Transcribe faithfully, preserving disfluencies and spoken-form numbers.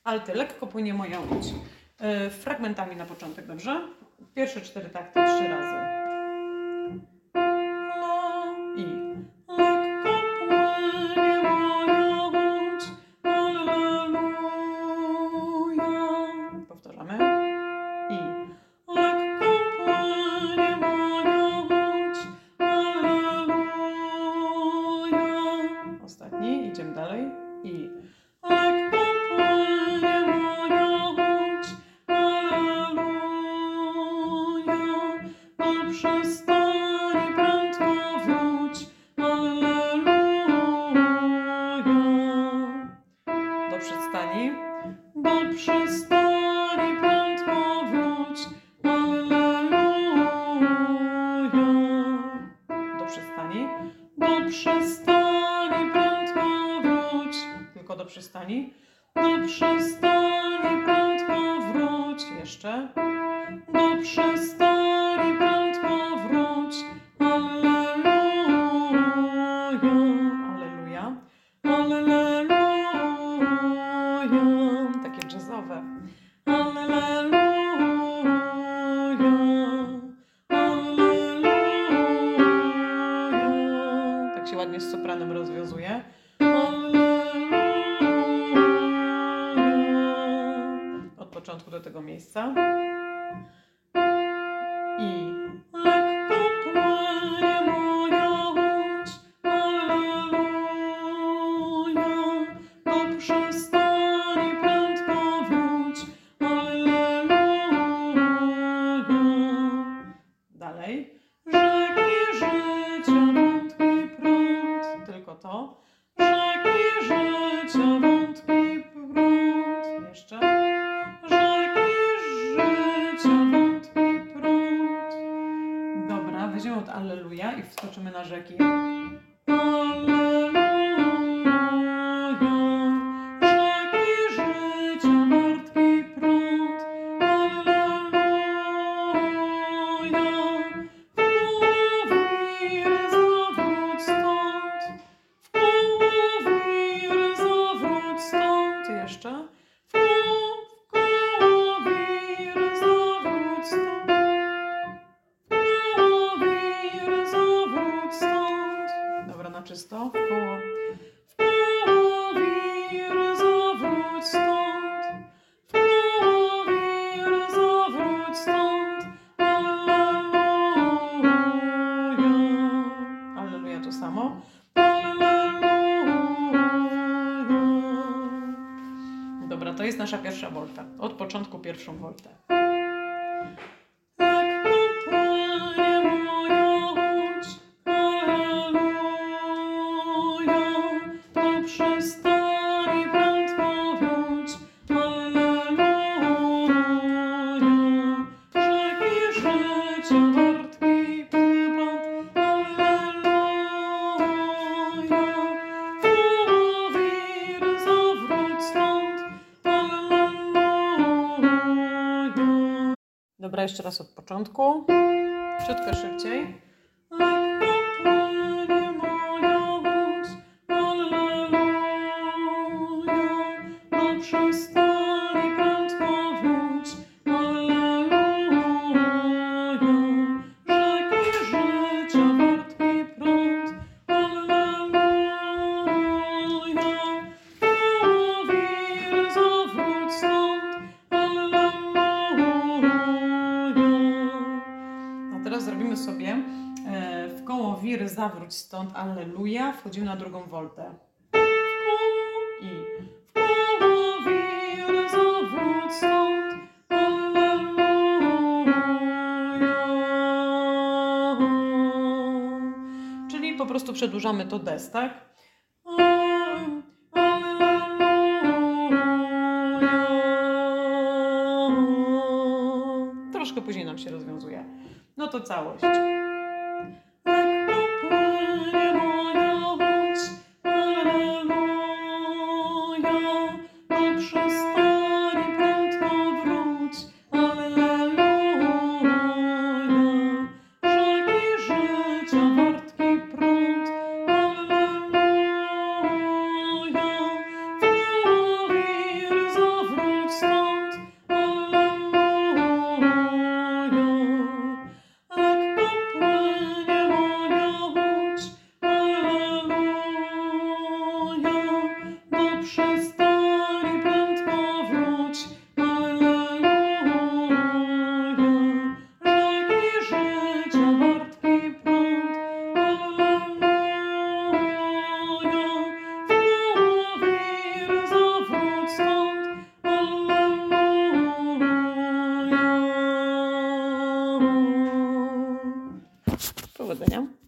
alty. Lekko płynie moja łódź. Yy, fragmentami na początek, dobrze? Pierwsze cztery takty trzy razy. La i lekko płynie moja łódź, alleluja. Powtarzamy. I lekko płynie moja łódź, alleluja. Ostatni, idziemy dalej. I lekko płynie moja łódź, alleluja. Do przystani prędko wróć, alleluja. Do przystani, do przystani prędko wróć, alleluja. Do przystani, do przystani prędko wróć, tylko do przystani, do przystani prędko wróć, jeszcze, do przystani prędko wróć, alleluja, alleluja, alleluja, takie jazzowe, alleluja, alleluja, tak się ładnie z sopranem rozwiązuje, od początku do tego miejsca. I lekko płynie moja łódź, alleluja. Do przystani prędko wróć, alleluja. Dalej. Rzeki życia wątki prąd, tylko to. Rzeki życia wątki prąd, jeszcze. Rzeki życia wątki prąd. Dobra, weźmiemy od alleluja i wskoczymy na rzeki. Alleluja. Rzeki życia wątki prąd, alleluja. W koło wiry zawróć stąd, w koło wiry zawróć stąd, jeszcze. W koło, w koło wiry zawróć stąd, w koło wiry zawróć stąd. Dobra, na czysto. W koło, w koło wiry zawróć stąd, w koło wiry zawróć stąd, alleluja. Alleluja to samo. Dobra, to jest nasza pierwsza wolta. Od początku pierwszą woltę. Lekko płynie moja łódź, alleluja. Do przystani prędko wróć, alleluja. Rzeki życia wartki prąd, alleluja. W koło wiry zawróć stąd, alleluja. Dobra, jeszcze raz od początku. Ciutkę szybciej. Lekko płynie moja łódź, alleluja. Do przystani prędko wróć, alleluja. Rzeki życia wartki prąd, alleluja. W koło wiry zawróć stąd, alleluja. A teraz zrobimy sobie e, w koło wiry zawróć stąd, alleluja. Wchodzimy na drugą woltę. W koło i w koło wiry zawróć stąd, alleluja. Czyli po prostu przedłużamy to des, tak? Troszkę później nam się rozwiązuje. No to całość. Lekko płynie moja łódź, alleluja. Do przystani